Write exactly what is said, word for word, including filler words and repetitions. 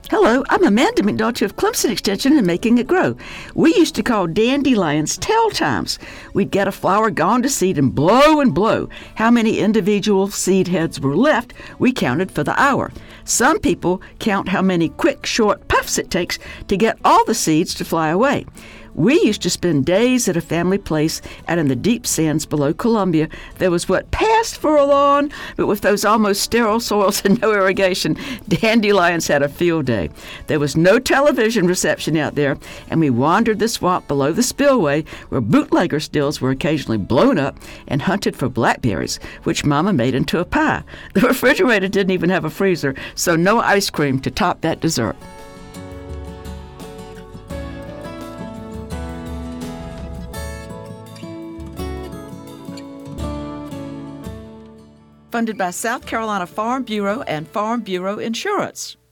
Hello, I'm Amanda McNulty of Clemson Extension and Making It Grow. We used to call dandelions tell times. We'd get a flower gone to seed and blow and blow. How many individual seed heads were left, we counted for the hour. Some people count how many quick, short puffs it takes to get all the seeds to fly away. We used to spend days at a family place out in the deep sands below Columbia. There was what passed for a lawn, but with those almost sterile soils and no irrigation, dandelions had a field day. There was no television reception out there, and we wandered the swamp below the spillway where bootlegger stills were occasionally blown up and hunted for blackberries, which Mama made into a pie. The refrigerator didn't even have a freezer, so no ice cream to top that dessert. Funded by South Carolina Farm Bureau and Farm Bureau Insurance.